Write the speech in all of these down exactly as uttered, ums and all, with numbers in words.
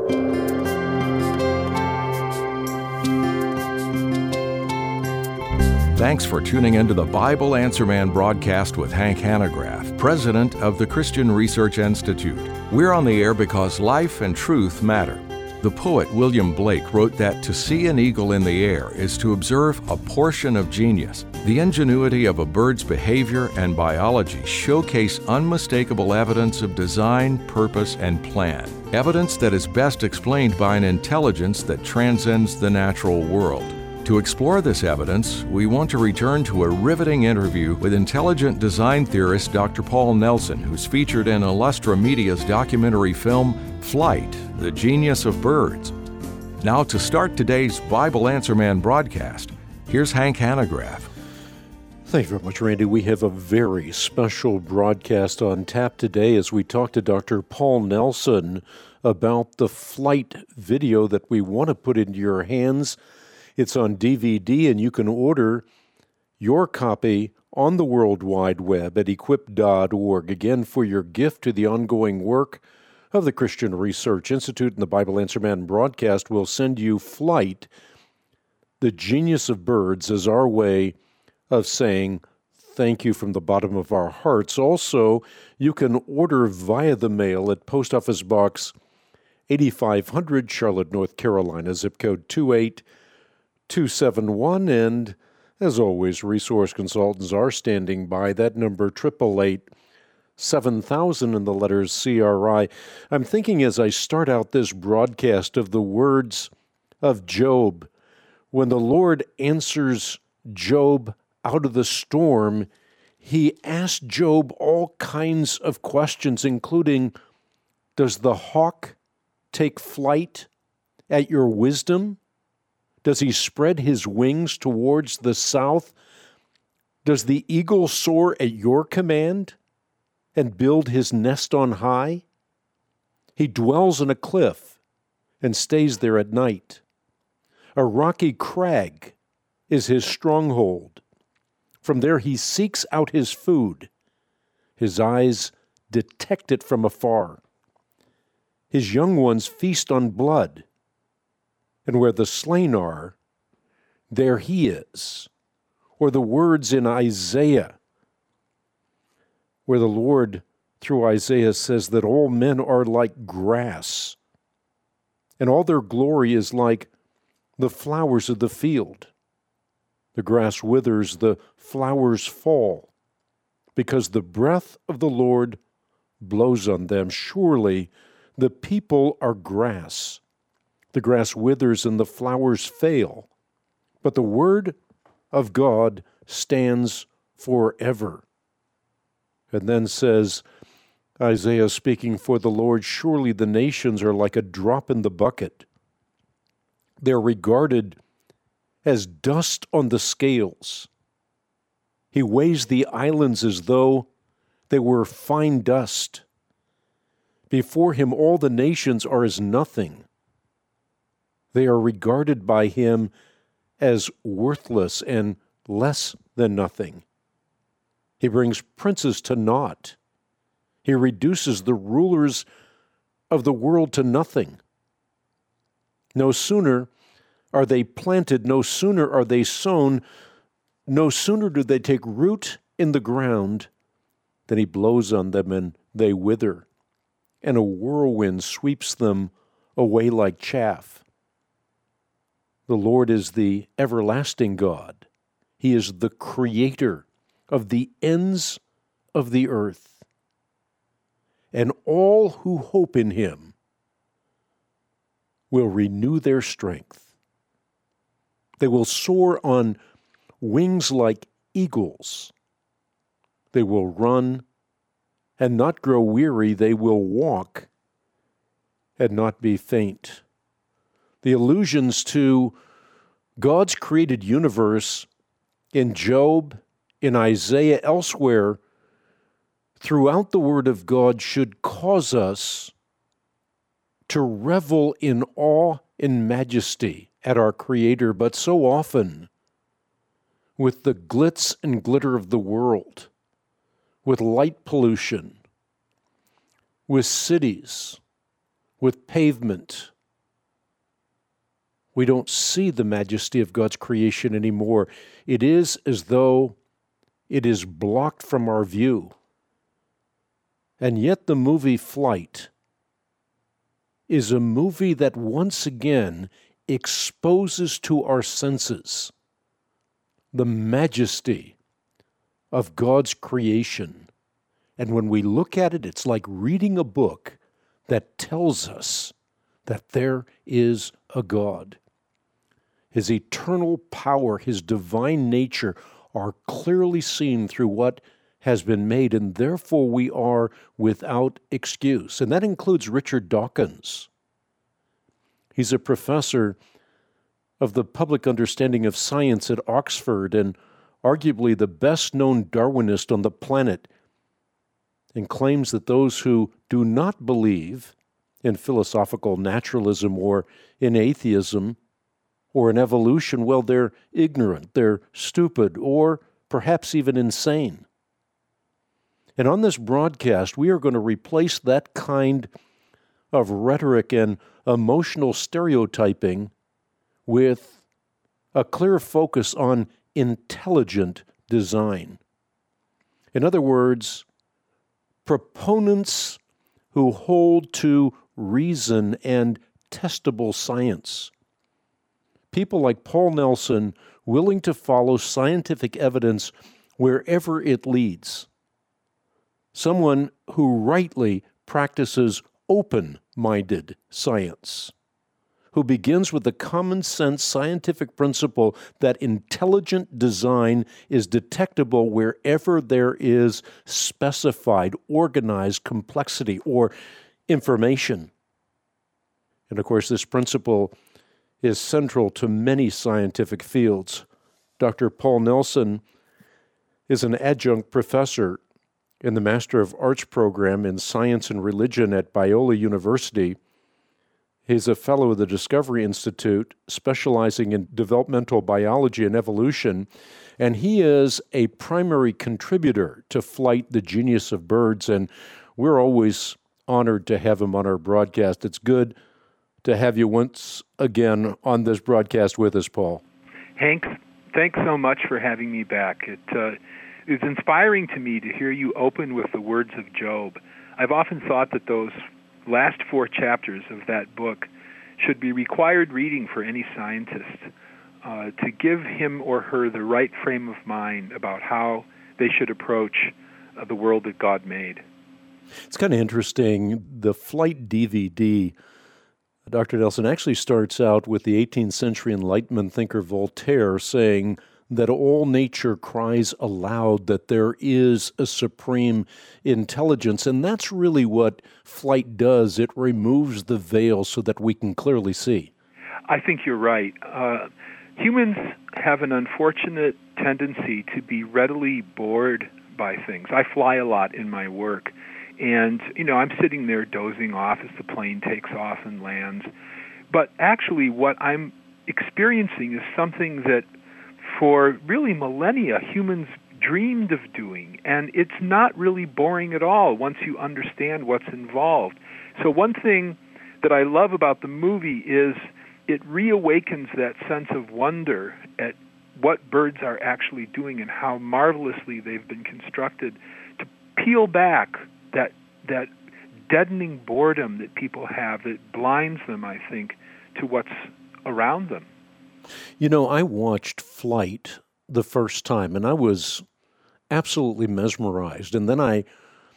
Thanks for tuning into the Bible Answer Man broadcast with Hank Hanegraaff, president of the Christian Research Institute. We're on the air because life and truth matter. The poet William Blake wrote that to see an eagle in the air is to observe a portion of genius. The ingenuity of a bird's behavior and biology showcase unmistakable evidence of design, purpose, and plan. Evidence that is best explained by an intelligence that transcends the natural world. To explore this evidence, we want to return to a riveting interview with intelligent design theorist Doctor Paul Nelson, who's featured in Illustra Media's documentary film, Flight, The Genius of Birds. Now, to start today's Bible Answer Man broadcast, here's Hank Hanegraaff. Thank you very much, Randy. We have a very special broadcast on tap today as we talk to Doctor Paul Nelson about the Flight video that we want to put into your hands. It's on D V D, and you can order your copy on the World Wide Web at equip dot org. Again, for your gift to the ongoing work of the Christian Research Institute and the Bible Answer Man broadcast, we'll send you Flight, The Genius of Birds, as our way of saying thank you from the bottom of our hearts. Also, you can order via the mail at Post Office Box eighty-five hundred, Charlotte, North Carolina, zip code two eight two seven one, and as always, resource consultants are standing by. That number, eight eight eight, seven thousand, and the letters C R I. I'm thinking as I start out this broadcast of the words of Job. When the Lord answers Job out of the storm, he asked Job all kinds of questions, including, does the hawk take flight at your wisdom? Does he spread his wings towards the south? Does the eagle soar at your command and build his nest on high? He dwells on a cliff and stays there at night. A rocky crag is his stronghold. From there he seeks out his food. His eyes detect it from afar. His young ones feast on blood. And where the slain are, there he is. Or the words in Isaiah, where the Lord, through Isaiah, says that all men are like grass, and all their glory is like the flowers of the field. The grass withers, the flowers fall, because the breath of the Lord blows on them. Surely the people are grass. The grass withers and the flowers fail, but the word of God stands forever. And then says Isaiah, speaking for the Lord, surely the nations are like a drop in the bucket. They're regarded as dust on the scales. He weighs the islands as though they were fine dust. Before him all the nations are as nothing. They are regarded by him as worthless and less than nothing. He brings princes to naught. He reduces the rulers of the world to nothing. No sooner are they planted, no sooner are they sown, no sooner do they take root in the ground than he blows on them and they wither, and a whirlwind sweeps them away like chaff. The Lord is the everlasting God. He is the creator of the ends of the earth. And all who hope in him will renew their strength. They will soar on wings like eagles. They will run and not grow weary. They will walk and not be faint. The allusions to God's created universe in Job, in Isaiah, elsewhere, throughout the Word of God should cause us to revel in awe and majesty at our Creator, but so often, with the glitz and glitter of the world, with light pollution, with cities, with pavement, We don't see the majesty of God's creation anymore. It is as though it is blocked from our view. And yet the movie Flight is a movie that once again exposes to our senses the majesty of God's creation. And when we look at it, it's like reading a book that tells us that there is a God. His eternal power, His divine nature are clearly seen through what has been made, and therefore we are without excuse. And that includes Richard Dawkins. He's a professor of the public understanding of science at Oxford and arguably the best-known Darwinist on the planet, and claims that those who do not believe in philosophical naturalism or in atheism or in evolution, well, they're ignorant, they're stupid, or perhaps even insane. And on this broadcast, we are going to replace that kind of rhetoric and emotional stereotyping with a clear focus on intelligent design. In other words, proponents who hold to reason and testable science. People like Paul Nelson willing to follow scientific evidence wherever it leads. Someone who rightly practices open-minded science, who begins with the common sense scientific principle that intelligent design is detectable wherever there is specified, organized complexity or information. And of course, this principle is central to many scientific fields. Doctor Paul Nelson is an adjunct professor in the Master of Arts program in Science and Religion at Biola University. He's a fellow of the Discovery Institute, specializing in developmental biology and evolution, and he is a primary contributor to Flight, the Genius of Birds, and we're always honored to have him on our broadcast. It's good to have you once again on this broadcast with us, Paul. Hank, thanks so much for having me back. It uh, is inspiring to me to hear you open with the words of Job. I've often thought that those last four chapters of that book should be required reading for any scientist uh, to give him or her the right frame of mind about how they should approach uh, the world that God made. It's kind of interesting. The Flight D V D, Doctor Nelson, actually starts out with the eighteenth century Enlightenment thinker Voltaire saying that all nature cries aloud that there is a supreme intelligence, and that's really what Flight does. It removes the veil so that we can clearly see. I think you're right. Uh, humans have an unfortunate tendency to be readily bored by things. I fly a lot in my work, and, you know, I'm sitting there dozing off as the plane takes off and lands. But actually what I'm experiencing is something that for really millennia humans dreamed of doing, and it's not really boring at all once you understand what's involved. So one thing that I love about the movie is it reawakens that sense of wonder at what birds are actually doing and how marvelously they've been constructed to peel back that that deadening boredom that people have that blinds them, I think, to what's around them. You know, I watched Flight the first time, and I was absolutely mesmerized. And then I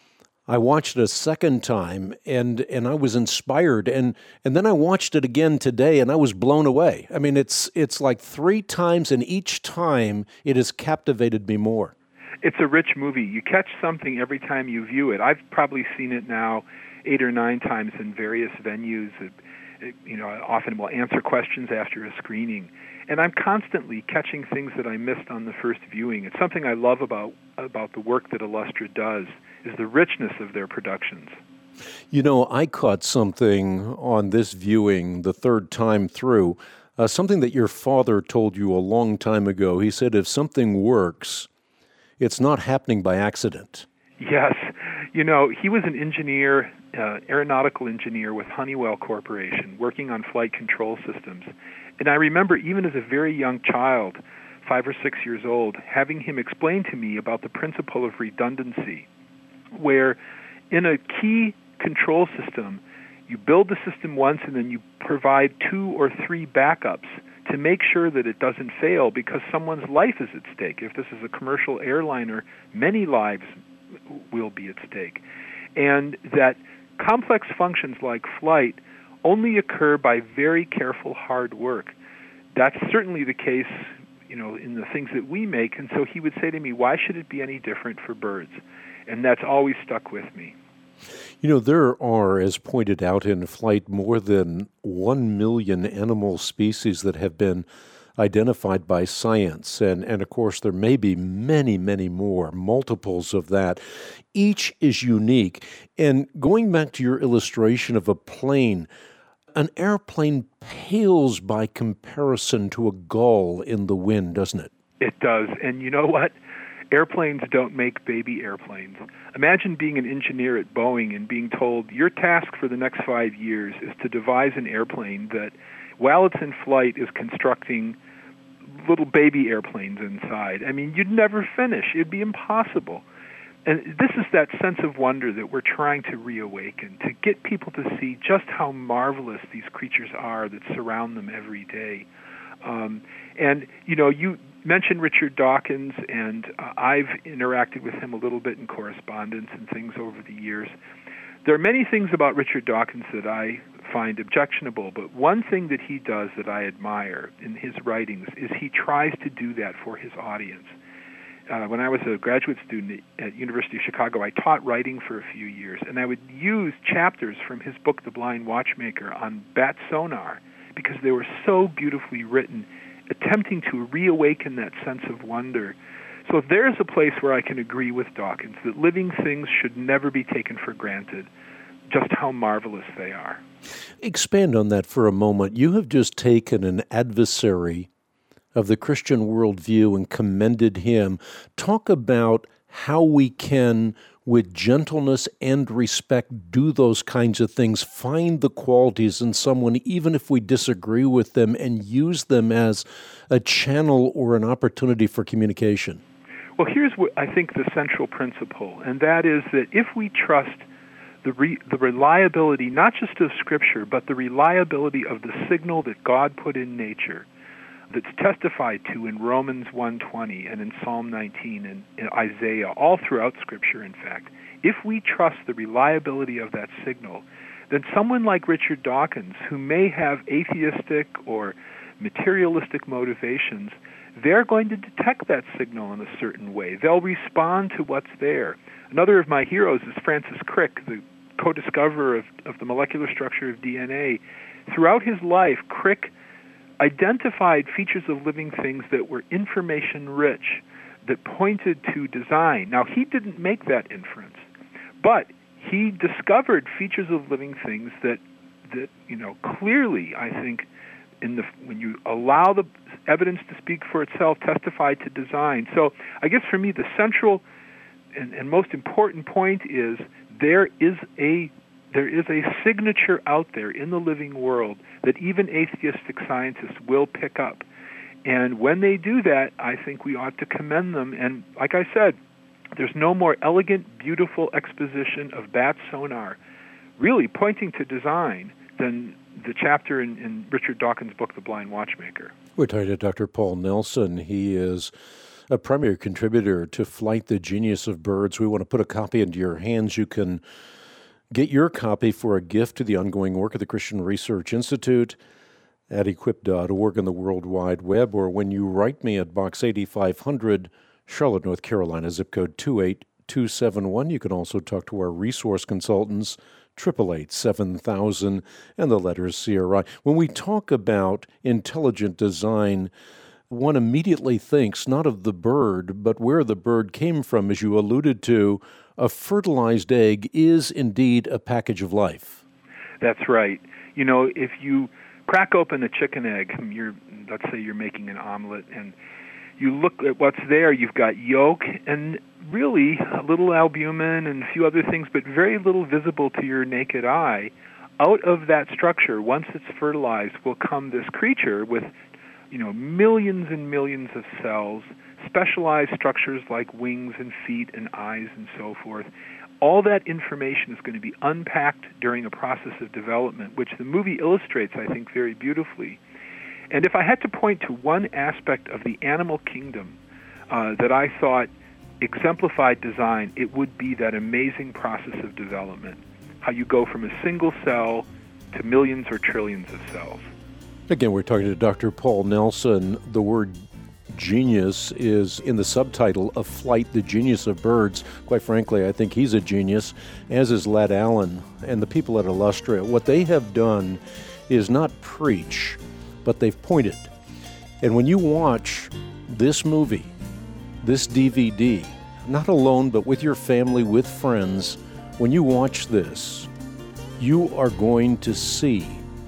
I watched it a second time, and and I was inspired. And and then I watched it again today, and I was blown away. I mean, it's it's like three times, and each time it has captivated me more. It's a rich movie. You catch something every time you view it. I've probably seen it now eight or nine times in various venues. It, it, you know, I often will answer questions after a screening. And I'm constantly catching things that I missed on the first viewing. It's something I love about about the work that Illustra does, is the richness of their productions. You know, I caught something on this viewing the third time through, uh, something that your father told you a long time ago. He said, if something works, it's not happening by accident. Yes. You know, he was an engineer uh, aeronautical engineer with Honeywell Corporation, working on flight control systems. And I remember even as a very young child, five or six years old, having him explain to me about the principle of redundancy, where in a key control system, you build the system once and then you provide two or three backups to make sure that it doesn't fail because someone's life is at stake. If this is a commercial airliner, many lives will be at stake. And that complex functions like flight only occur by very careful hard work. That's certainly the case, you know, in the things that we make. And so he would say to me, why should it be any different for birds? And that's always stuck with me. You know, there are, as pointed out in flight, more than one million animal species that have been identified by science. And, and of course, there may be many, many more, multiples of that. Each is unique. And going back to your illustration of a plane, an airplane pales by comparison to a gull in the wind, doesn't it? It does. And you know what? Airplanes don't make baby airplanes. Imagine being an engineer at Boeing and being told your task for the next five years is to devise an airplane that, while it's in flight, is constructing little baby airplanes inside. I mean, you'd never finish. It'd be impossible. And this is that sense of wonder that we're trying to reawaken, to get people to see just how marvelous these creatures are that surround them every day. Um, and, you know, you mentioned Richard Dawkins, and uh, I've interacted with him a little bit in correspondence and things over the years. There are many things about Richard Dawkins that I find objectionable, but one thing that he does that I admire in his writings is he tries to do that for his audience. Uh, when I was a graduate student at University of Chicago, I taught writing for a few years, and I would use chapters from his book, The Blind Watchmaker, on bat sonar, because they were so beautifully written, attempting to reawaken that sense of wonder. So there's a place where I can agree with Dawkins, that living things should never be taken for granted, just how marvelous they are. Expand on that for a moment. You have just taken an adversary of the Christian worldview and commended him. Talk about how we can, with gentleness and respect, do those kinds of things, find the qualities in someone, even if we disagree with them, and use them as a channel or an opportunity for communication. Well, here's what I think the central principle, and that is that if we trust the re- the reliability, not just of Scripture, but the reliability of the signal that God put in nature, that's testified to in Romans one twenty and in Psalm nineteen and in Isaiah, all throughout Scripture, in fact, if we trust the reliability of that signal, then someone like Richard Dawkins, who may have atheistic or materialistic motivations, they're going to detect that signal in a certain way. They'll respond to what's there. Another of my heroes is Francis Crick, the co-discoverer of, of the molecular structure of D N A. Throughout his life, Crick identified features of living things that were information-rich, that pointed to design. Now, he didn't make that inference, but he discovered features of living things that, that you know, clearly, I think, in the when you allow the evidence to speak for itself, testified to design. So I guess for me, the central and, and most important point is there is a there is a signature out there in the living world that even atheistic scientists will pick up. And when they do that, I think we ought to commend them. And like I said, there's no more elegant, beautiful exposition of bat sonar, really pointing to design, than the chapter in, in Richard Dawkins' book, The Blind Watchmaker. We're talking to Doctor Paul Nelson. He is a primary contributor to Flight, the Genius of Birds. We want to put a copy into your hands. You can get your copy for a gift to the ongoing work of the Christian Research Institute at equip dot org on the World Wide Web, or when you write me at Box eighty-five hundred, Charlotte, North Carolina, zip code two eight two seven one. You can also talk to our resource consultants, eight eight eight, seven thousand, and the letters C R I. When we talk about intelligent design, one immediately thinks not of the bird, but where the bird came from. As you alluded to, a fertilized egg is indeed a package of life. That's right. You know, if you crack open a chicken egg, you're, let's say you're making an omelet, and you look at what's there, you've got yolk and really a little albumin and a few other things, but very little visible to your naked eye. Out of that structure, once it's fertilized, will come this creature with, you know, millions and millions of cells, specialized structures like wings and feet and eyes and so forth. All that information is going to be unpacked during a process of development, which the movie illustrates, I think, very beautifully. And if I had to point to one aspect of the animal kingdom uh, that I thought exemplified design, it would be that amazing process of development, how you go from a single cell to millions or trillions of cells. Again, we're talking to Doctor Paul Nelson. The word genius is in the subtitle of Flight, the Genius of Birds. Quite frankly, I think he's a genius, as is Ladd Allen and the people at Illustria. What they have done is not preach, but they've pointed. And when you watch this movie, this D V D, not alone, but with your family, with friends, when you watch this, you are going to see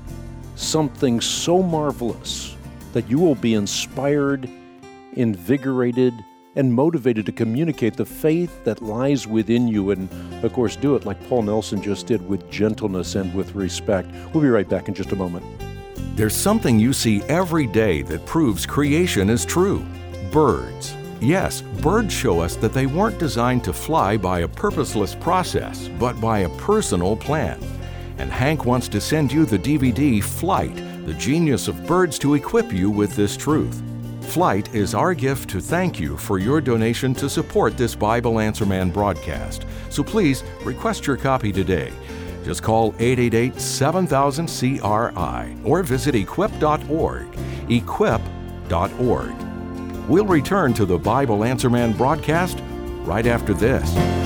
something so marvelous that you will be inspired, invigorated, and motivated to communicate the faith that lies within you. And, of course, do it like Paul Nelson just did, with gentleness and with respect. We'll be right back in just a moment. There's something you see every day that proves creation is true. Birds. Yes, birds show us that they weren't designed to fly by a purposeless process, but by a personal plan. And Hank wants to send you the D V D Flight, the Genius of Birds, to equip you with this truth. Flight is our gift to thank you for your donation to support this Bible Answer Man broadcast. So please request your copy today. Just call eight eight eight, seven thousand, C R I or visit equip dot org. equip dot org. We'll return to the Bible Answer Man broadcast right after this.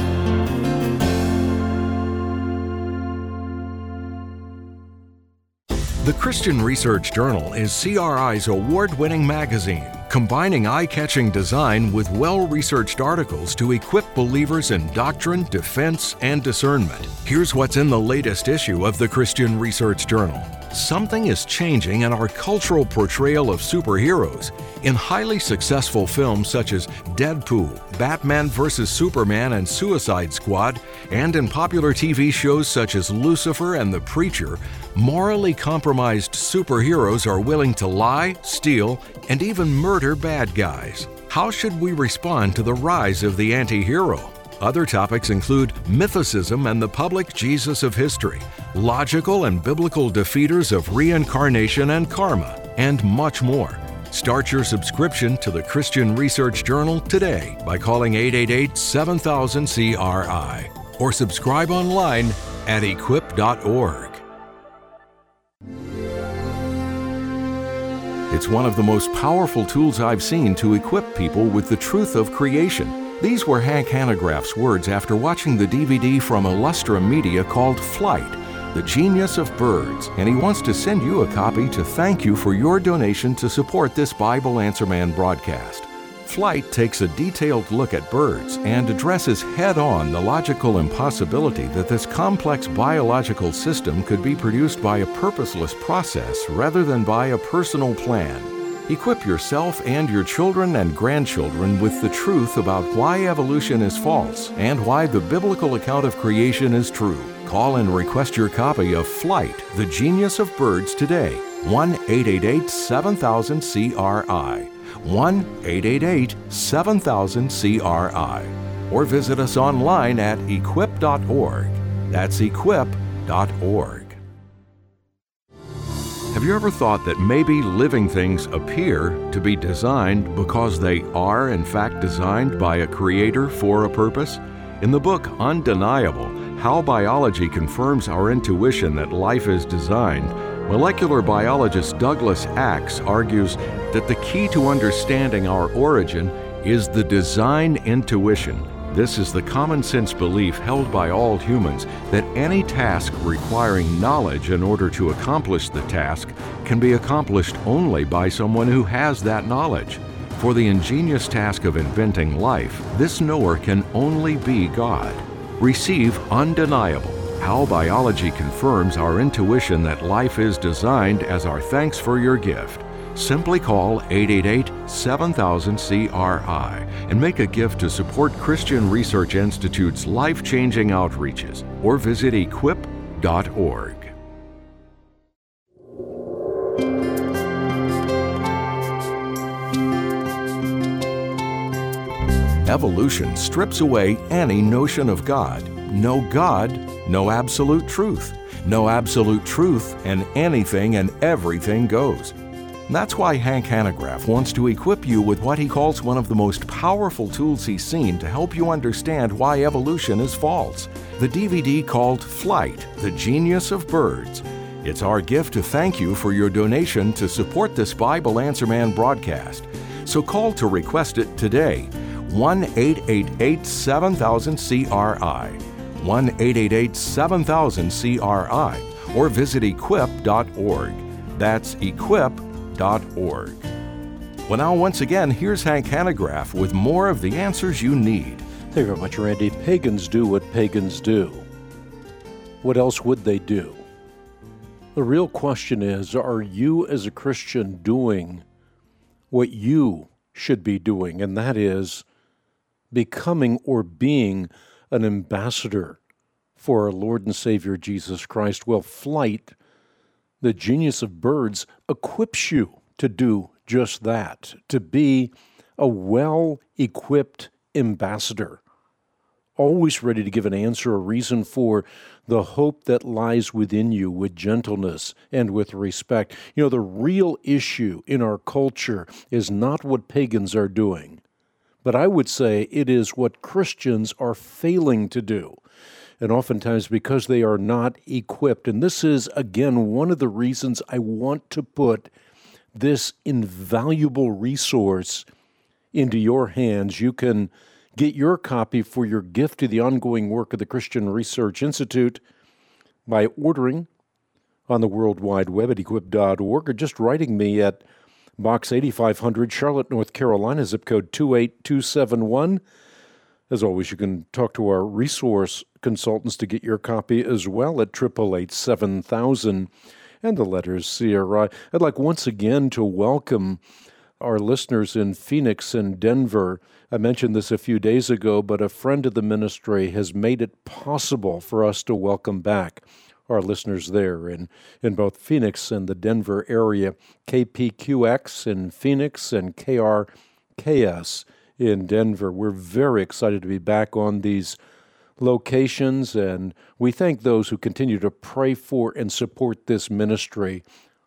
The Christian Research Journal is C R I's award-winning magazine, combining eye-catching design with well-researched articles to equip believers in doctrine, defense, and discernment. Here's what's in the latest issue of the Christian Research Journal. Something is changing in our cultural portrayal of superheroes. In highly successful films such as Deadpool, Batman versus Superman, and Suicide Squad, and in popular T V shows such as Lucifer and The Preacher, morally compromised superheroes are willing to lie, steal, and even murder bad guys. How should we respond to the rise of the anti-hero? Other topics include mythicism and the public Jesus of history, logical and biblical defeaters of reincarnation and karma, and much more. Start your subscription to the Christian Research Journal today by calling eight eight eight, seven thousand, C R I or subscribe online at equip dot org. It's one of the most powerful tools I've seen to equip people with the truth of creation. These were Hank Hanegraaff's words after watching the D V D from Illustra Media called Flight, the Genius of Birds, and he wants to send you a copy to thank you for your donation to support this Bible Answer Man broadcast. Flight takes a detailed look at birds and addresses head-on the logical impossibility that this complex biological system could be produced by a purposeless process rather than by a personal plan. Equip yourself and your children and grandchildren with the truth about why evolution is false and why the biblical account of creation is true. Call and request your copy of Flight, the Genius of Birds today. one eight eight eight, seven thousand, C R I. one eight eight eight, seven thousand, C R I. Or visit us online at equip dot org. That's equip dot org. Have you ever thought that maybe living things appear to be designed because they are, in fact, designed by a creator for a purpose? In the book Undeniable, How Biology Confirms Our Intuition That Life is Designed, molecular biologist Douglas Axe argues that the key to understanding our origin is the design intuition. This is the common sense belief held by all humans that any task requiring knowledge in order to accomplish the task can be accomplished only by someone who has that knowledge. For the ingenious task of inventing life, this knower can only be God. Receive Undeniable, How Biology Confirms Our Intuition That Life is Designed as our thanks for your gift. Simply call eight eight eight, seven thousand, C R I and make a gift to support Christian Research Institute's life-changing outreaches, or visit equip dot org. Evolution strips away any notion of God. No God, no absolute truth. No absolute truth, and anything and everything goes. That's why Hank Hanegraaff wants to equip you with what he calls one of the most powerful tools he's seen to help you understand why evolution is false. The D V D called Flight, The Genius of Birds. It's our gift to thank you for your donation to support this Bible Answer Man broadcast. So call to request it today. one eight eight eight, seven thousand, C R I. one eight eight eight, seven thousand, C R I. Or visit equip dot org. That's equip dot org. Well, now, once again, here's Hank Hanegraaff with more of the answers you need. Thank you very much, Randy. Pagans do what pagans do. What else would they do? The real question is, are you as a Christian doing what you should be doing? And that is becoming or being an ambassador for our Lord and Savior Jesus Christ. Well, Flight, The Genius of Birds, equips you to do just that, to be a well-equipped ambassador, always ready to give an answer, a reason for the hope that lies within you with gentleness and with respect. You know, the real issue in our culture is not what pagans are doing, but I would say it is what Christians are failing to do. And oftentimes because they are not equipped. And this is, again, one of the reasons I want to put this invaluable resource into your hands. You can get your copy for your gift to the ongoing work of the Christian Research Institute by ordering on the World Wide Web at equip dot org, or just writing me at Box eighty-five hundred, Charlotte, North Carolina, zip code two eight two seven one. As always, you can talk to our resource consultants to get your copy as well at eight eight eight, seven thousand and the letters C R I. I'd like once again to welcome our listeners in Phoenix and Denver. I mentioned this a few days ago, but a friend of the ministry has made it possible for us to welcome back our listeners there in, in both Phoenix and the Denver area. K P Q X in Phoenix and K R K S in Denver. We're very excited to be back on these locations, and we thank those who continue to pray for and support this ministry.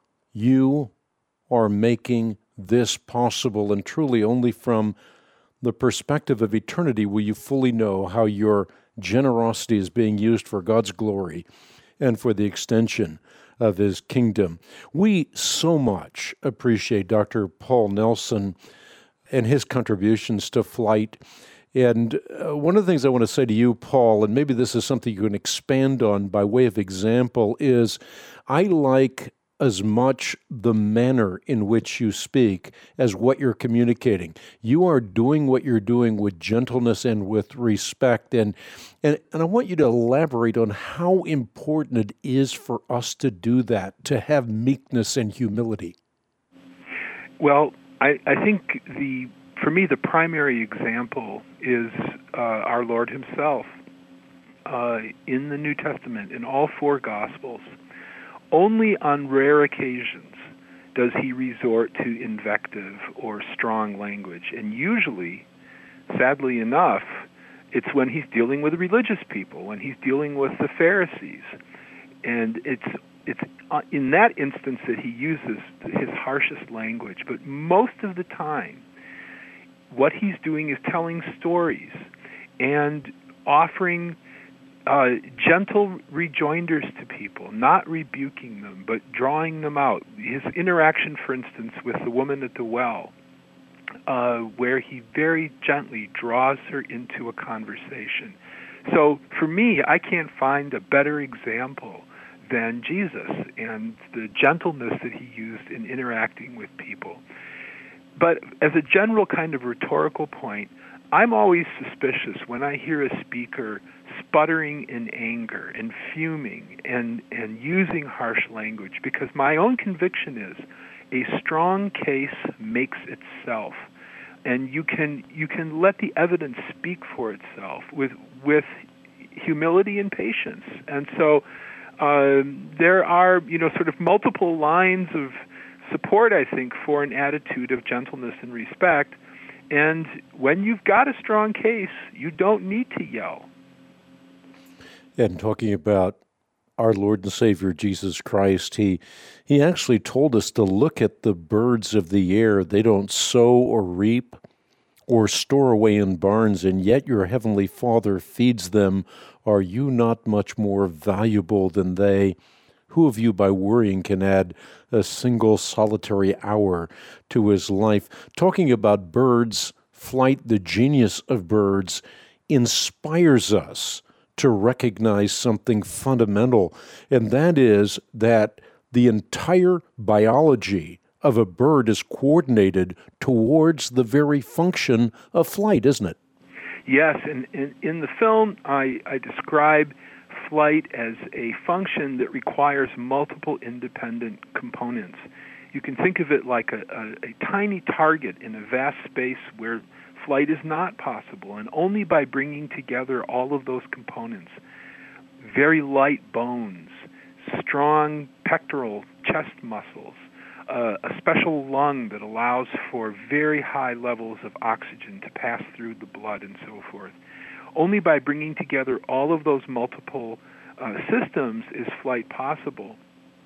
You are making this possible, and truly only from the perspective of eternity will you fully know how your generosity is being used for God's glory and for the extension of His kingdom. We so much appreciate Doctor Paul Nelson and his contributions to Flight. And uh, one of the things I want to say to you, Paul, and maybe this is something you can expand on by way of example, is I like as much the manner in which you speak as what you're communicating. You are doing what you're doing with gentleness and with respect. And, and, and I want you to elaborate on how important it is for us to do that, to have meekness and humility. Well, I, I think the for me the primary example is uh, our Lord Himself uh, in the New Testament, in all four Gospels. Only on rare occasions does He resort to invective or strong language, and usually, sadly enough, it's when He's dealing with religious people, when He's dealing with the Pharisees, and it's It's in that instance that He uses His harshest language. But most of the time, what He's doing is telling stories and offering uh, gentle rejoinders to people, not rebuking them, but drawing them out. His interaction, for instance, with the woman at the well, uh, where He very gently draws her into a conversation. So for me, I can't find a better example than Jesus and the gentleness that He used in interacting with people. But as a general kind of rhetorical point, I'm always suspicious when I hear a speaker sputtering in anger and fuming and, and using harsh language, because my own conviction is a strong case makes itself, and you can you can let the evidence speak for itself with with humility and patience. And so uh, there are, you know, sort of multiple lines of support, I think, for an attitude of gentleness and respect. And when you've got a strong case, you don't need to yell. And talking about our Lord and Savior Jesus Christ, he he actually told us to look at the birds of the air. They don't sow or reap or store away in barns, and yet your heavenly Father feeds them. Are you not much more valuable than they? Who of you by worrying can add a single solitary hour to his life? Talking about birds, flight, the genius of birds, inspires us to recognize something fundamental, and that is that the entire biology of a bird is coordinated towards the very function of flight, isn't it? Yes, and in, in the film, I, I describe flight as a function that requires multiple independent components. You can think of it like a, a, a tiny target in a vast space where flight is not possible, and only by bringing together all of those components, very light bones, strong pectoral chest muscles, uh, a special lung that allows for very high levels of oxygen to pass through the blood and so forth. Only by bringing together all of those multiple uh, systems is flight possible.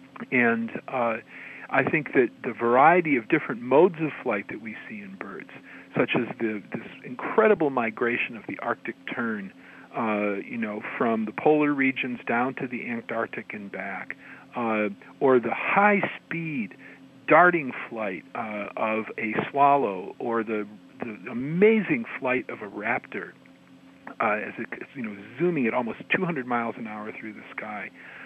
And uh, I think that the variety of different modes of flight that we see in birds, such as the, this incredible migration of the Arctic tern, uh, you know, from the polar regions down to the Antarctic and back, uh, or the high-speed darting flight uh, of a swallow, or the, the amazing flight of a raptor, uh, as it's, you know, zooming at almost two hundred miles an hour through the sky.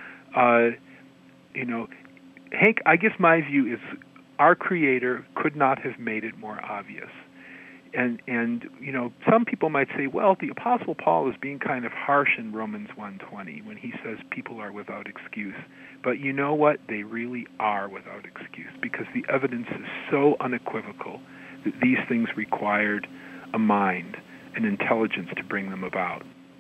Uh, you know, Hank, I guess my view is our Creator could not have made it more obvious. And, and you know, some people might say, well, the Apostle Paul is being kind of harsh in Romans one twenty when he says people are without excuse. But you know what? They really are without excuse, because the evidence is so unequivocal that these things required a mind, an intelligence to bring them about.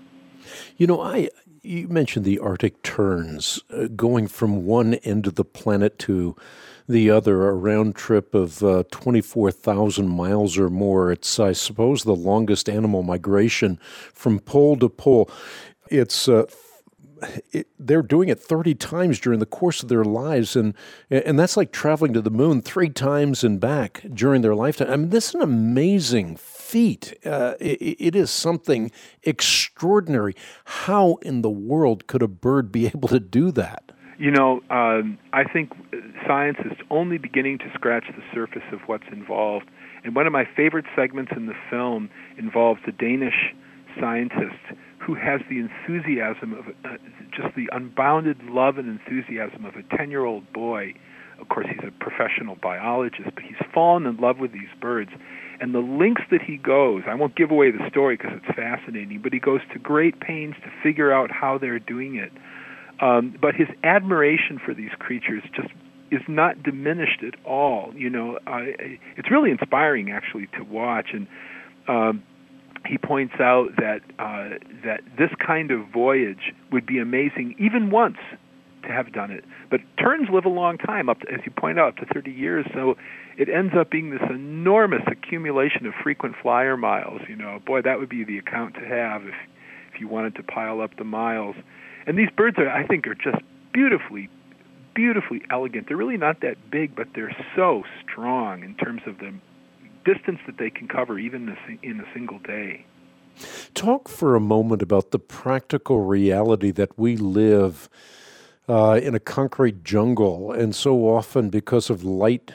You know, I you mentioned the Arctic terns, uh, going from one end of the planet to the other, a round trip of uh, twenty-four thousand miles or more. It's, I suppose, the longest animal migration from pole to pole. It's uh, it, they're doing it thirty times during the course of their lives, and and that's like traveling to the moon three times and back during their lifetime. I mean, this is an amazing feat. Uh, it, it is something extraordinary. How in the world could a bird be able to do that? You know, um, I think science is only beginning to scratch the surface of what's involved. And one of my favorite segments in the film involves a Danish scientist who has the enthusiasm of, uh, just the unbounded love and enthusiasm of a ten-year-old boy. Of course, he's a professional biologist, but he's fallen in love with these birds. And the lengths that he goes, I won't give away the story because it's fascinating, but he goes to great pains to figure out how they're doing it. Um, but his admiration for these creatures just is not diminished at all. You know, uh, it's really inspiring, actually, to watch. And um, he points out that uh, that this kind of voyage would be amazing even once to have done it. But terns live a long time, up to, as you point out, up to thirty years. So it ends up being this enormous accumulation of frequent flyer miles. You know, boy, that would be the account to have if if you wanted to pile up the miles. And these birds, are, I think, are just beautifully, beautifully elegant. They're really not that big, but they're so strong in terms of the distance that they can cover, even in a single day. Talk for a moment about the practical reality that we live uh, in a concrete jungle, and so often because of light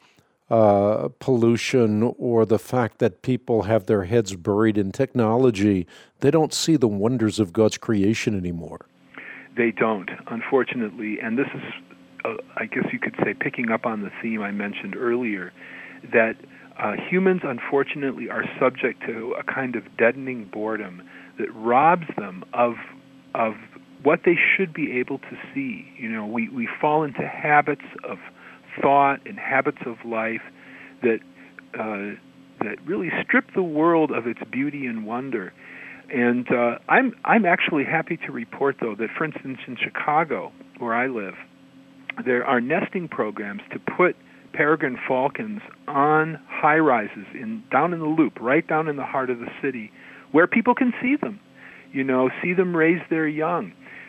uh, pollution or the fact that people have their heads buried in technology, they don't see the wonders of God's creation anymore. They don't, unfortunately, and this is, uh, I guess you could say, picking up on the theme I mentioned earlier, that uh, humans, unfortunately, are subject to a kind of deadening boredom that robs them of of what they should be able to see. You know, we, we fall into habits of thought and habits of life that uh, that really strip the world of its beauty and wonder. And uh, I'm I'm actually happy to report, though, that, for instance, in Chicago, where I live, there are nesting programs to put peregrine falcons on high-rises in down in the Loop, right down in the heart of the city, where people can see them, you know, see them raise their young.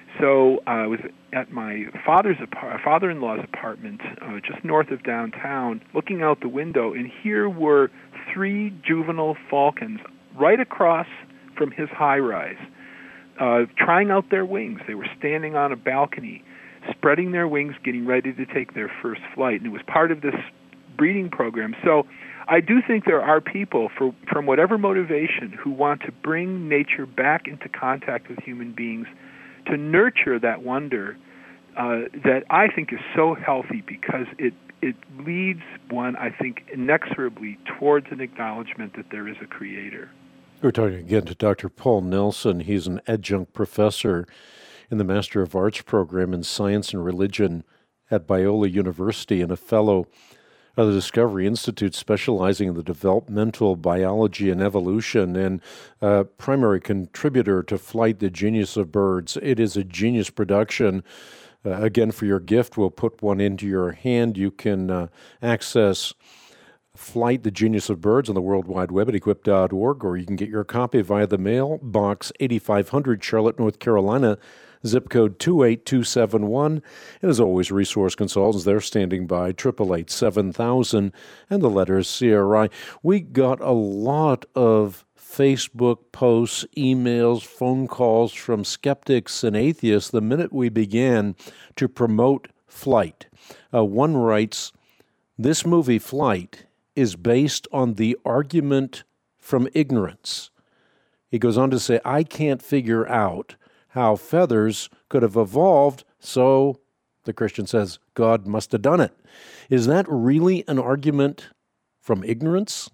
So uh, I was at my father's apart- father-in-law's apartment uh, just north of downtown, looking out the window, and here were three juvenile falcons right across from his high-rise, uh, trying out their wings. They were standing on a balcony, spreading their wings, getting ready to take their first flight, and it was part of this breeding program. So I do think there are people, for, from whatever motivation, who want to bring nature back into contact with human beings to nurture that wonder uh, that I think is so healthy, because it it leads one, I think, inexorably towards an acknowledgement that there is a creator. We're talking again to Doctor Paul Nelson. He's an adjunct professor in the Master of Arts program in Science and Religion at Biola University and a fellow of the Discovery Institute specializing in the developmental biology and evolution, and a primary contributor to Flight, the Genius of Birds. It is a genius production. Uh, again, for your gift, we'll put one into your hand. You can uh, access Flight, the Genius of Birds on the World Wide Web at equip dot org, or you can get your copy via the mail, Box eighty-five hundred, Charlotte, North Carolina, zip code two eight two seven one. And as always, resource consultants, they're standing by, eight eight eight, seven thousand, and the letters C R I. We got a lot of Facebook posts, emails, phone calls from skeptics and atheists the minute we began to promote Flight. Uh, one writes, "This movie, Flight, is based on the argument from ignorance." He goes on to say, "I can't figure out how feathers could have evolved, so," the Christian says, "God must have done it." Is that really an argument from ignorance?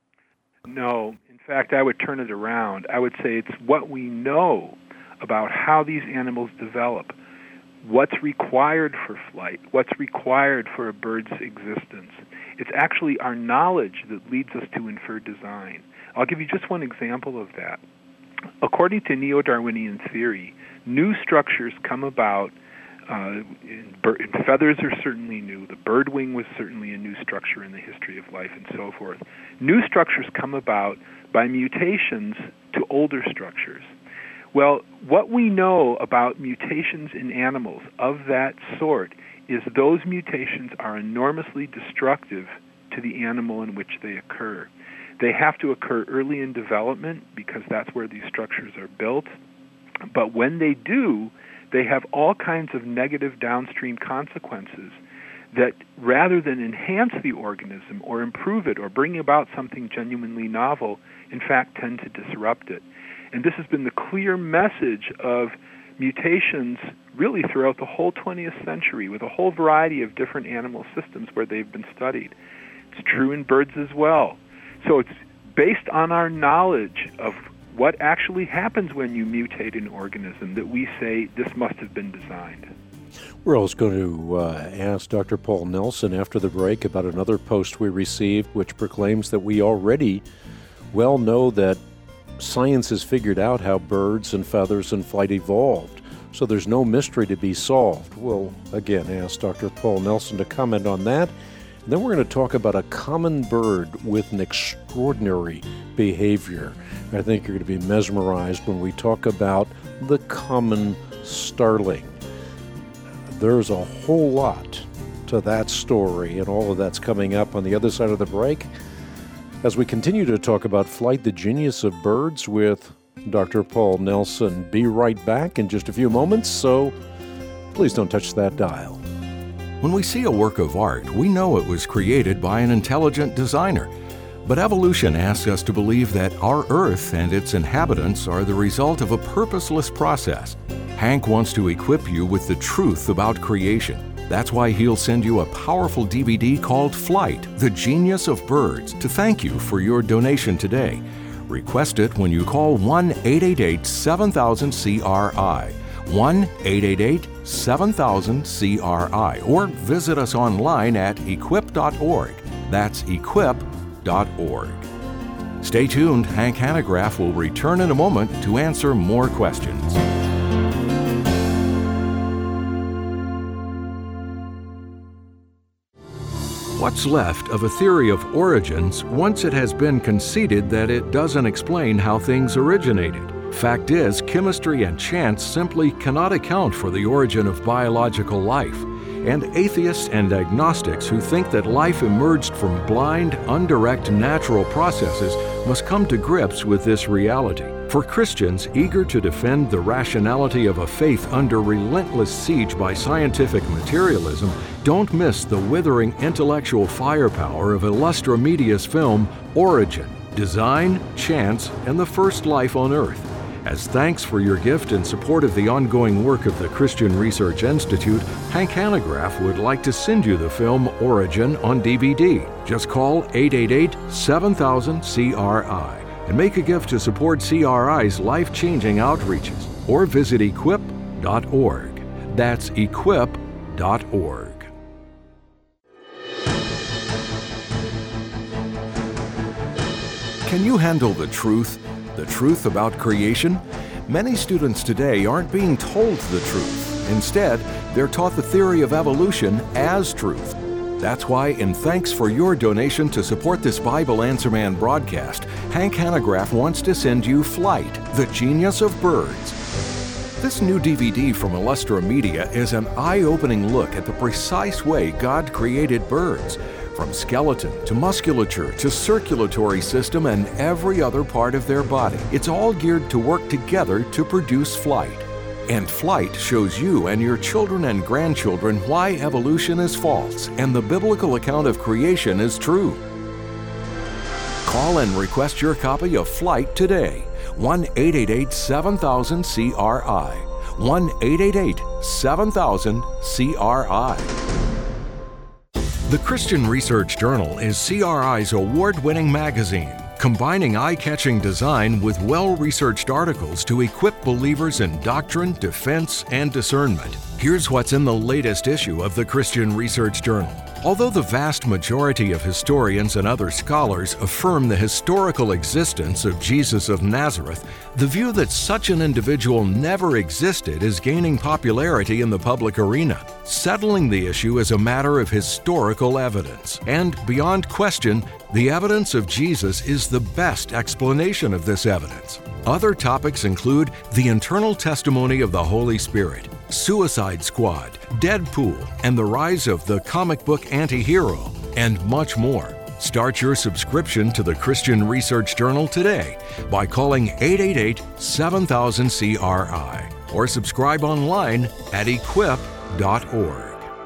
No. In fact, I would turn it around. I would say it's what we know about how these animals develop, what's required for flight, what's required for a bird's existence. It's actually our knowledge that leads us to infer design. I'll give you just one example of that. According to neo-Darwinian theory, new structures come about. Uh, in bir- in feathers are certainly new. The bird wing was certainly a new structure in the history of life, and so forth. New structures come about by mutations to older structures. Well, what we know about mutations in animals of that sort is those mutations are enormously destructive to the animal in which they occur. They have to occur early in development because that's where these structures are built. But when they do, they have all kinds of negative downstream consequences that, rather than enhance the organism or improve it or bring about something genuinely novel, in fact tend to disrupt it. And this has been the clear message of mutations really throughout the whole twentieth century, with a whole variety of different animal systems where they've been studied. It's true in birds as well. So it's based on our knowledge of what actually happens when you mutate an organism that we say this must have been designed. We're also going to uh, ask Doctor Paul Nelson after the break about another post we received which proclaims that we already well know that science has figured out how birds and feathers and flight evolved, so there's no mystery to be solved. We'll again ask Doctor Paul Nelson to comment on that. And then we're going to talk about a common bird with an extraordinary behavior. I think you're going to be mesmerized when we talk about the common starling. There's a whole lot to that story, and all of that's coming up on the other side of the break as we continue to talk about Flight, the Genius of Birds with Doctor Paul Nelson. Be right back in just a few moments, so please don't touch that dial. When we see a work of art, we know it was created by an intelligent designer. But evolution asks us to believe that our Earth and its inhabitants are the result of a purposeless process. Hank wants to equip you with the truth about creation. That's why he'll send you a powerful D V D called Flight, the Genius of Birds, to thank you for your donation today. Request it when you call one eight eight eight, seven thousand C R I. one eight eight eight, seven thousand, C R I, or visit us online at equip dot org. That's equip dot org. Stay tuned. Hank Hanegraaff will return in a moment to answer more questions. What's left of a theory of origins once it has been conceded that it doesn't explain how things originated? Fact is, chemistry and chance simply cannot account for the origin of biological life. And atheists and agnostics who think that life emerged from blind, undirect natural processes must come to grips with this reality. For Christians eager to defend the rationality of a faith under relentless siege by scientific materialism, don't miss the withering intellectual firepower of Illustra Media's film Origin, Design, Chance, and the First Life on Earth. As thanks for your gift and support of the ongoing work of the Christian Research Institute, Hank Hanegraaff would like to send you the film Origin on D V D. Just call eight eight eight, seven thousand, C R I and make a gift to support C R I's life-changing outreaches, or visit equip dot org. That's equip dot org. Can you handle the truth? The truth about creation? Many students today aren't being told the truth. Instead, they're taught the theory of evolution as truth. That's why, in thanks for your donation to support this Bible Answer Man broadcast, Hank Hanegraaff wants to send you Flight, the Genius of Birds. This new D V D from Illustra Media is an eye-opening look at the precise way God created birds, from skeleton to musculature to circulatory system and every other part of their body. It's all geared to work together to produce flight. And Flight shows you and your children and grandchildren why evolution is false and the biblical account of creation is true. Call and request your copy of Flight today. one eight eight eight, seven thousand, C R I. one eight eight eight, seven thousand, C R I. The Christian Research Journal is C R I's award-winning magazine, combining eye-catching design with well-researched articles to equip believers in doctrine, defense, and discernment. Here's what's in the latest issue of the Christian Research Journal. Although the vast majority of historians and other scholars affirm the historical existence of Jesus of Nazareth, the view that such an individual never existed is gaining popularity in the public arena. Settling the issue is a matter of historical evidence, and beyond question, the evidence of Jesus is the best explanation of this evidence. Other topics include the internal testimony of the Holy Spirit, Suicide Squad, Deadpool, and the rise of the comic book anti-hero, and much more. Start your subscription to the Christian Research Journal today by calling eight eight eight, seven thousand, C R I or subscribe online at equip dot org.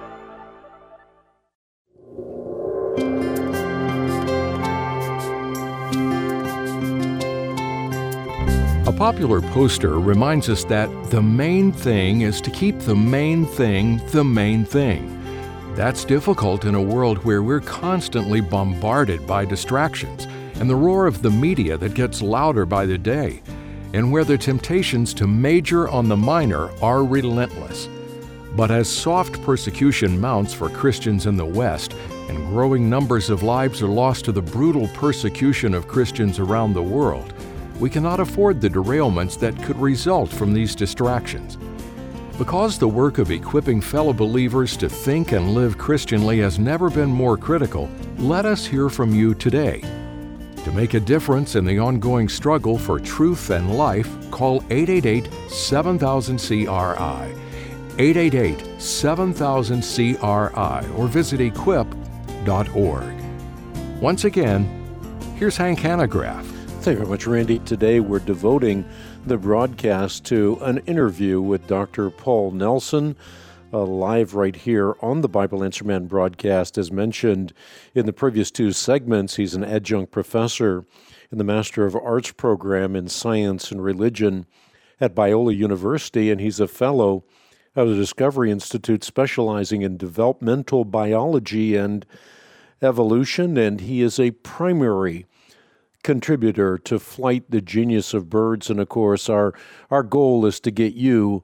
A popular poster reminds us that the main thing is to keep the main thing the main thing. That's difficult in a world where we're constantly bombarded by distractions and the roar of the media that gets louder by the day, and where the temptations to major on the minor are relentless. But as soft persecution mounts for Christians in the West, and growing numbers of lives are lost to the brutal persecution of Christians around the world, we cannot afford the derailments that could result from these distractions. Because the work of equipping fellow believers to think and live Christianly has never been more critical, let us hear from you today. To make a difference in the ongoing struggle for truth and life, call eight eight eight, seven thousand, C R I, eight eight eight, seven thousand, C R I, or visit equip dot org. Once again, here's Hank Hanegraaff. Thank you very much, Randy. Today we're devoting the broadcast to an interview with Doctor Paul Nelson, uh, live right here on the Bible Answer Man broadcast. As mentioned in the previous two segments, he's an adjunct professor in the Master of Arts program in Science and Religion at Biola University, and he's a fellow of the Discovery Institute specializing in developmental biology and evolution, and he is a primary contributor to Flight, the Genius of Birds. And of course, our, our goal is to get you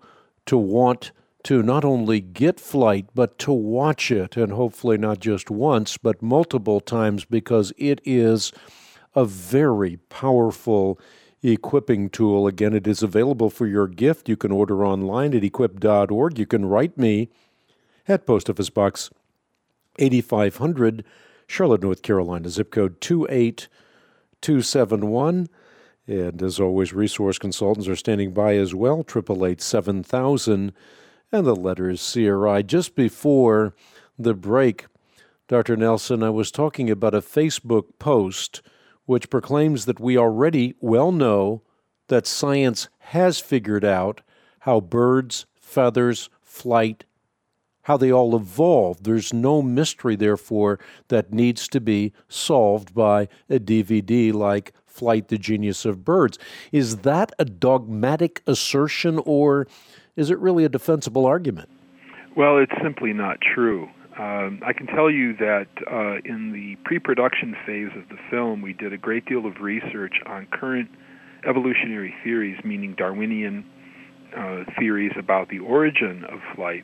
to want to not only get flight, but to watch it, and hopefully not just once, but multiple times, because it is a very powerful equipping tool. Again, it is available for your gift. You can order online at equip dot org. You can write me at Post Office Box eighty-five hundred, Charlotte, North Carolina, zip code two eight two seven one. And as always, resource consultants are standing by as well, eight eight eight, seven thousand, and the letter is C R I. Just before the break, Doctor Nelson, I was talking about a Facebook post which proclaims that we already well know that science has figured out how birds, feathers, flight, how they all evolved. There's no mystery, therefore, that needs to be solved by a D V D like Flight, the Genius of Birds. Is that a dogmatic assertion, or is it really a defensible argument? Well, it's simply not true. Um, I can tell you that uh, in the pre-production phase of the film, we did a great deal of research on current evolutionary theories, meaning Darwinian uh, theories about the origin of flight.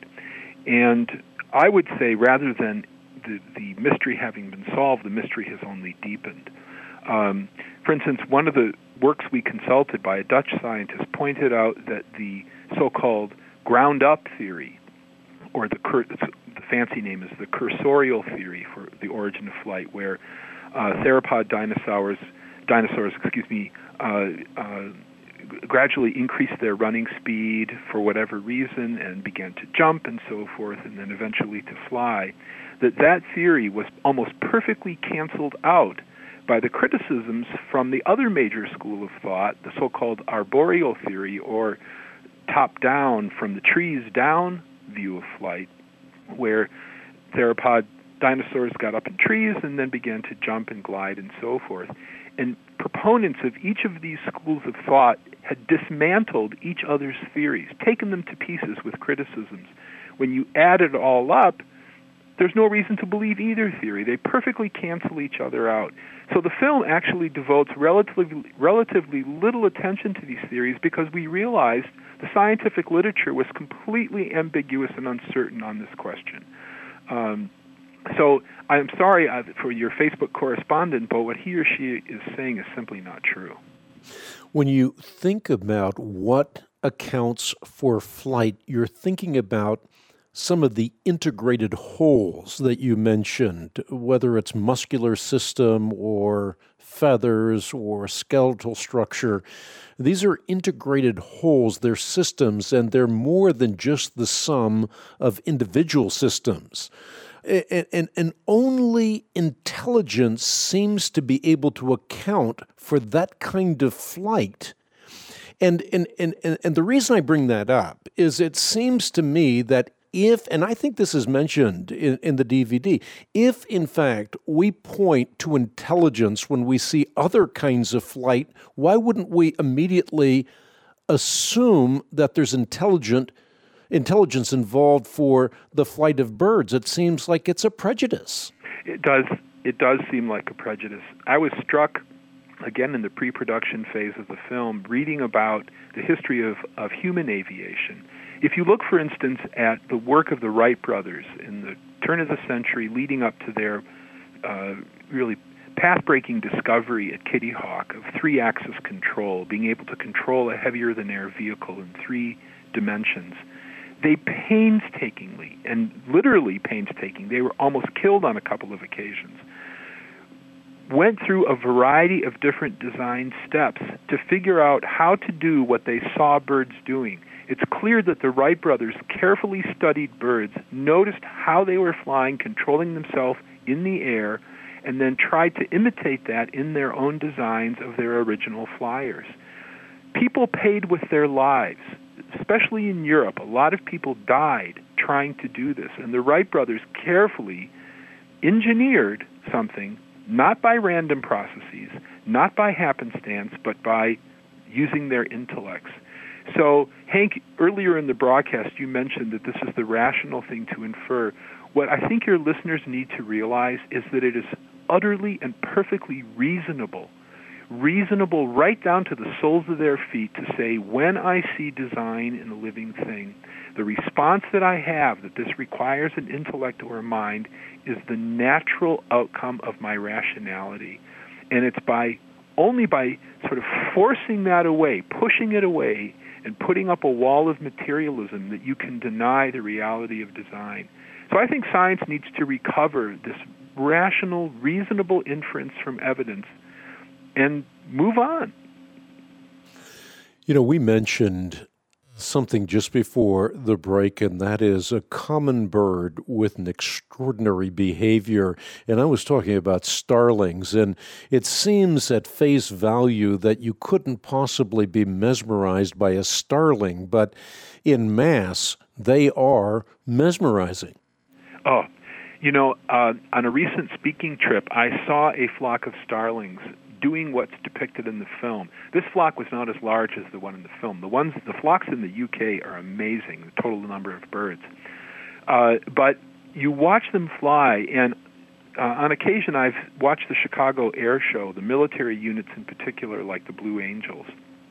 And I would say, rather than the, the mystery having been solved, the mystery has only deepened. Um, for instance, one of the works we consulted by a Dutch scientist pointed out that the so-called ground-up theory, or the, cur- the fancy name is the cursorial theory for the origin of flight, where uh, theropod dinosaurs, dinosaurs, excuse me, uh, uh, gradually increased their running speed for whatever reason and began to jump and so forth, and then eventually to fly. That that theory was almost perfectly canceled out by the criticisms from the other major school of thought, the so-called arboreal theory, or top-down, from the trees down view of flight, where theropod dinosaurs got up in trees and then began to jump and glide and so forth. And proponents of each of these schools of thought had dismantled each other's theories, taken them to pieces with criticisms. When you add it all up, there's no reason to believe either theory. They perfectly cancel each other out. So the film actually devotes relatively, relatively little attention to these theories because we realized the scientific literature was completely ambiguous and uncertain on this question. Um, so I'm sorry uh, for your Facebook correspondent, but what he or she is saying is simply not true. When you think about what accounts for flight, you're thinking about some of the integrated wholes that you mentioned, whether it's muscular system or feathers or skeletal structure. These are integrated wholes, they're systems, and they're more than just the sum of individual systems. And, and, and only intelligence seems to be able to account for that kind of flight. And, and, and, and the reason I bring that up is it seems to me that if, and I think this is mentioned in, in the D V D, if in fact we point to intelligence when we see other kinds of flight, why wouldn't we immediately assume that there's intelligent intelligence involved for the flight of birds? It seems like it's a prejudice. It does. It does seem like a prejudice. I was struck, again, in the pre-production phase of the film, reading about the history of, of human aviation. If you look, for instance, at the work of the Wright brothers in the turn of the century leading up to their uh, really path-breaking discovery at Kitty Hawk of three-axis control, being able to control a heavier-than-air vehicle in three dimensions, they painstakingly, and literally painstaking, they were almost killed on a couple of occasions, went through a variety of different design steps to figure out how to do what they saw birds doing. It's clear that the Wright brothers carefully studied birds, noticed how they were flying, controlling themselves in the air, and then tried to imitate that in their own designs of their original flyers. People paid with their lives, especially in Europe. A lot of people died trying to do this, and the Wright brothers carefully engineered something, not by random processes, not by happenstance, but by using their intellects. So, Hank, earlier in the broadcast, you mentioned that this is the rational thing to infer. What I think your listeners need to realize is that it is utterly and perfectly reasonable, reasonable right down to the soles of their feet to say, when I see design in a living thing, The response that I have that this requires an intellect or a mind is the natural outcome of my rationality. And it's by only by sort of forcing that away, pushing it away, and putting up a wall of materialism that you can deny the reality of design. So I think science needs to recover this rational, reasonable inference from evidence and move on. You know, we mentioned something just before the break, and that is a common bird with an extraordinary behavior. And I was talking about starlings, and it seems at face value that you couldn't possibly be mesmerized by a starling, but in mass, they are mesmerizing. Oh, you know, uh, on a recent speaking trip, I saw a flock of starlings doing what's depicted in the film. This flock was not as large as the one in the film. The ones, the flocks in the U K are amazing, the total number of birds. Uh, but you watch them fly, and uh, on occasion I've watched the Chicago Air Show, the military units in particular, like the Blue Angels.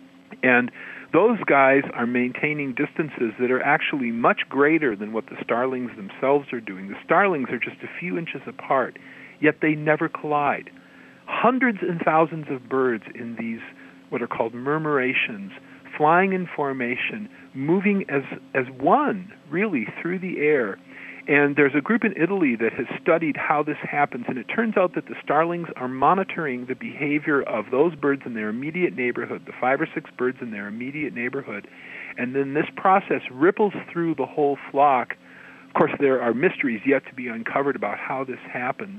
And those guys are maintaining distances that are actually much greater than what the starlings themselves are doing. The starlings are just a few inches apart, yet they never collide. Hundreds and thousands of birds in these what are called murmurations, flying in formation, moving as as one, really, through the air. And there's a group in Italy that has studied how this happens, and it turns out that the starlings are monitoring the behavior of those birds in their immediate neighborhood, the five or six birds in their immediate neighborhood, and then this process ripples through the whole flock. Of course, there are mysteries yet to be uncovered about how this happens.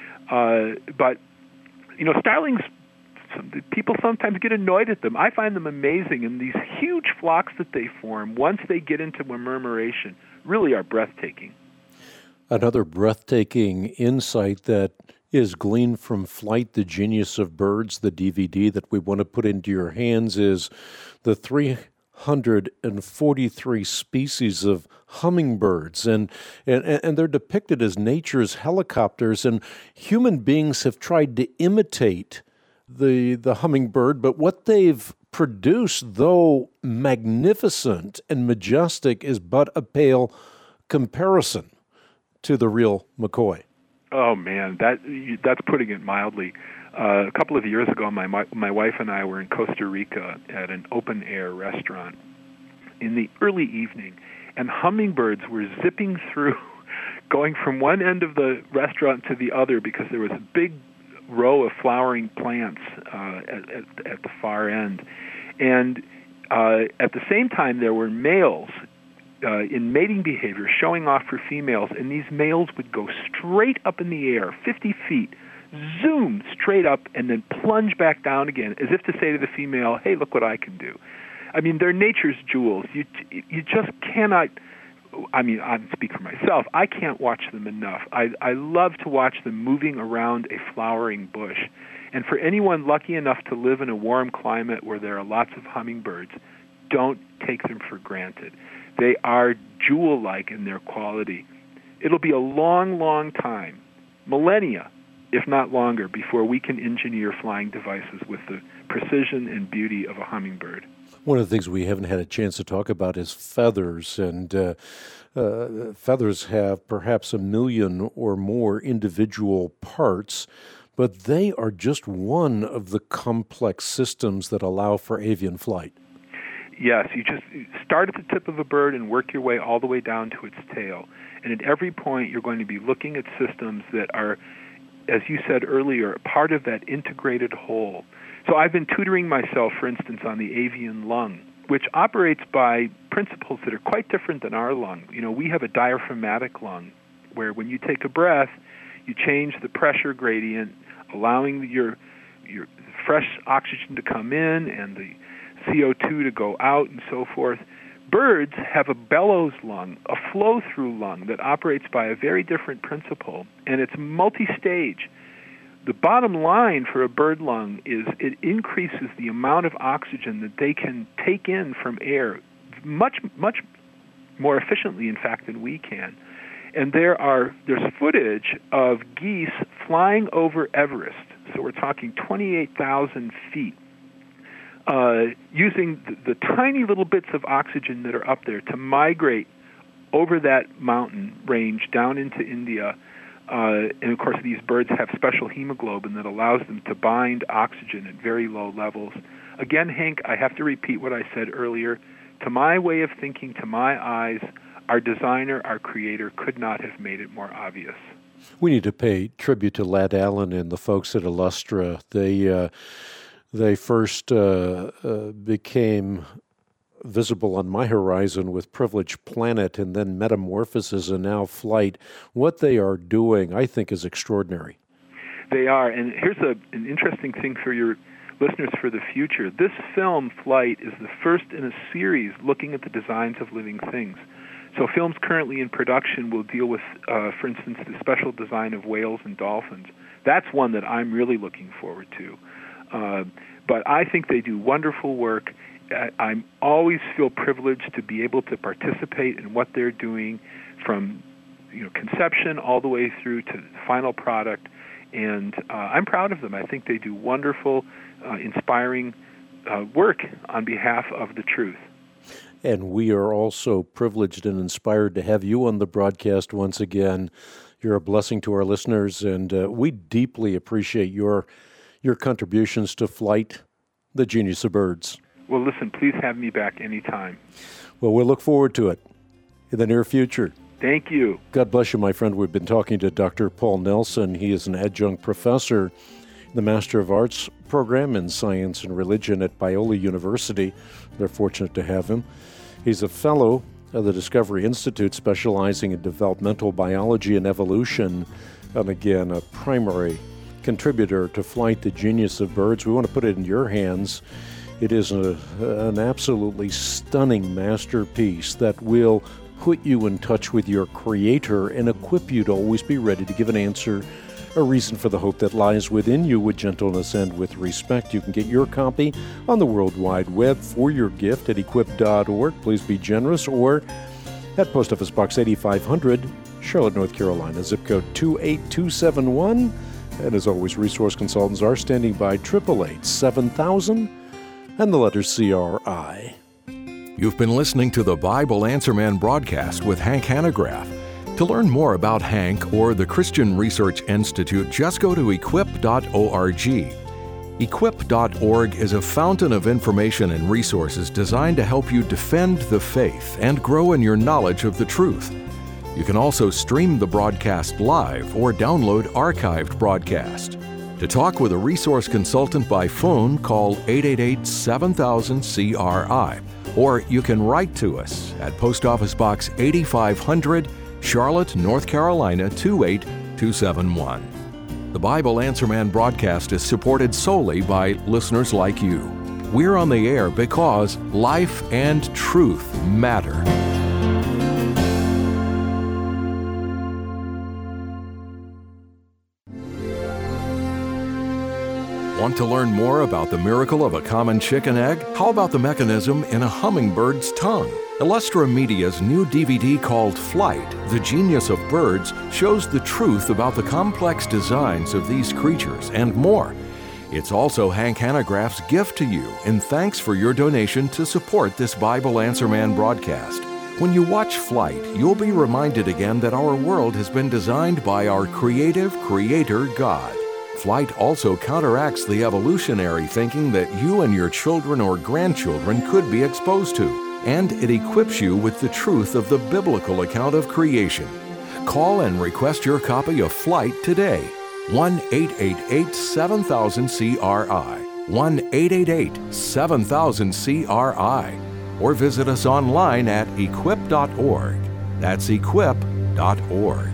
Uh, but You know, starlings, some, people sometimes get annoyed at them. I find them amazing, and these huge flocks that they form, once they get into a murmuration, really are breathtaking. Another breathtaking insight that is gleaned from Flight, the Genius of Birds, the D V D that we want to put into your hands, is the three hundred forty-three species of hummingbirds, and, and and they're depicted as nature's helicopters, and human beings have tried to imitate the the hummingbird, but what they've produced, though magnificent and majestic, is but a pale comparison to the real McCoy. Oh man, that that's putting it mildly. Uh, a couple of years ago, my, my my wife and I were in Costa Rica at an open-air restaurant in the early evening, and hummingbirds were zipping through, going from one end of the restaurant to the other because there was a big row of flowering plants uh, at, at, at the far end. And uh, at the same time, there were males uh, in mating behavior showing off for females, and these males would go straight up in the air, fifty feet, zoom straight up, and then plunge back down again, as if to say to the female, hey, look what I can do. I mean, they're nature's jewels. You you just cannot, I mean, I speak for myself, I can't watch them enough. I, I love to watch them moving around a flowering bush. And for anyone lucky enough to live in a warm climate where there are lots of hummingbirds, don't take them for granted. They are jewel-like in their quality. It'll be a long, long time, millennia, if not longer, before we can engineer flying devices with the precision and beauty of a hummingbird. One of the things we haven't had a chance to talk about is feathers, and uh, uh, feathers have perhaps a million or more individual parts, but they are just one of the complex systems that allow for avian flight. Yes, you just start at the tip of a bird and work your way all the way down to its tail. And at every point, you're going to be looking at systems that are, as you said earlier, part of that integrated whole. So I've been tutoring myself, for instance, on the avian lung, which operates by principles that are quite different than our lung. You know, we have a diaphragmatic lung, where when you take a breath, you change the pressure gradient, allowing your your fresh oxygen to come in and the C O two to go out and so forth. Birds have a bellows lung, a flow-through lung that operates by a very different principle, and it's multi-stage. The bottom line for a bird lung is it increases the amount of oxygen that they can take in from air much, much more efficiently, in fact, than we can. And there are there's footage of geese flying over Everest. So we're talking twenty-eight thousand feet. uh, using the, the tiny little bits of oxygen that are up there to migrate over that mountain range down into India. Uh, and, of course, these birds have special hemoglobin that allows them to bind oxygen at very low levels. Again, Hank, I have to repeat what I said earlier. To my way of thinking, to my eyes, our designer, our creator, could not have made it more obvious. We need to pay tribute to Ladd Allen and the folks at Illustra. They, uh, they first uh, uh, became visible on my horizon with Privileged Planet and then Metamorphosis and now Flight. What they are doing, I think, is extraordinary. They are, and here's a, an interesting thing for your listeners for the future. This film, Flight, is the first in a series looking at the designs of living things. So films currently in production will deal with, uh, for instance, the special design of whales and dolphins. That's one that I'm really looking forward to. Uh, but I think they do wonderful work. I always feel privileged to be able to participate in what they're doing from, you know, conception all the way through to the final product, and uh, I'm proud of them. I think they do wonderful, uh, inspiring uh, work on behalf of the truth. And we are also privileged and inspired to have you on the broadcast once again. You're a blessing to our listeners, and uh, we deeply appreciate your your contributions to Flight, the Genius of Birds. Well, listen, please have me back anytime. Well, we'll look forward to it in the near future. Thank you. God bless you, my friend. We've been talking to Doctor Paul Nelson. He is an adjunct professor in the Master of Arts program in Science and Religion at Biola University. They're fortunate to have him. He's a fellow of the Discovery Institute specializing in developmental biology and evolution, and again, a primary contributor to Flight, the Genius of Birds. We want to put it in your hands. It is a, an absolutely stunning masterpiece that will put you in touch with your Creator and equip you to always be ready to give an answer, a reason for the hope that lies within you with gentleness and with respect. You can get your copy on the World Wide Web for your gift at equip dot org. Please be generous, or at Post Office Box eighty-five hundred, Charlotte, North Carolina, zip code two eight two seven one. And as always, resource consultants are standing by, eight eight eight, seven thousand. And the letter C R I. You've been listening to the Bible Answer Man broadcast with Hank Hanegraaff. To learn more about Hank or the Christian Research Institute, just go to equip dot org. equip dot org is a fountain of information and resources designed to help you defend the faith and grow in your knowledge of the truth. You can also stream the broadcast live or download archived broadcast. To talk with a resource consultant by phone, call eight eight eight, seven thousand, C R I, or you can write to us at Post Office Box eighty-five hundred, Charlotte, North Carolina, two eight two seven one. The Bible Answer Man broadcast is supported solely by listeners like you. We're on the air because life and truth matter. Want to learn more about the miracle of a common chicken egg? How about the mechanism in a hummingbird's tongue? Illustra Media's new D V D called Flight, The Genius of Birds, shows the truth about the complex designs of these creatures and more. It's also Hank Hanegraaff's gift to you in thanks for your donation to support this Bible Answer Man broadcast. When you watch Flight, you'll be reminded again that our world has been designed by our creative Creator God. Flight also counteracts the evolutionary thinking that you and your children or grandchildren could be exposed to, and it equips you with the truth of the biblical account of creation. Call and request your copy of Flight today. one eight eight eight, seven thousand, C R I. one eight eight eight, seven thousand, C R I. Or visit us online at equip dot org. That's equip dot org.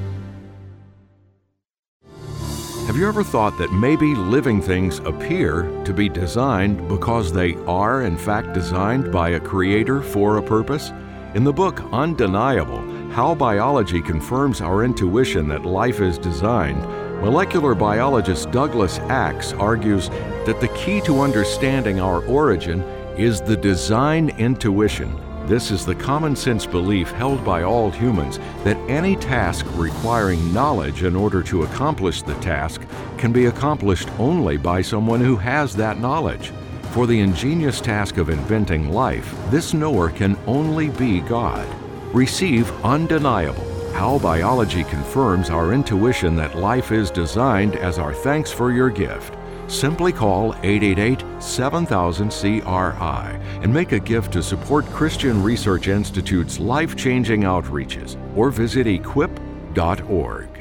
Have you ever thought that maybe living things appear to be designed because they are, in fact, designed by a creator for a purpose? In the book Undeniable, How Biology Confirms Our Intuition That Life is Designed, molecular biologist Douglas Axe argues that the key to understanding our origin is the design intuition. This is the common sense belief held by all humans that any task requiring knowledge in order to accomplish the task can be accomplished only by someone who has that knowledge. For the ingenious task of inventing life, this knower can only be God. Receive Undeniable, how biology confirms our intuition that life is designed as our thanks for your gift. Simply call eight eight eight, seven thousand, C R I and make a gift to support Christian Research Institute's life-changing outreaches, or visit equip dot org.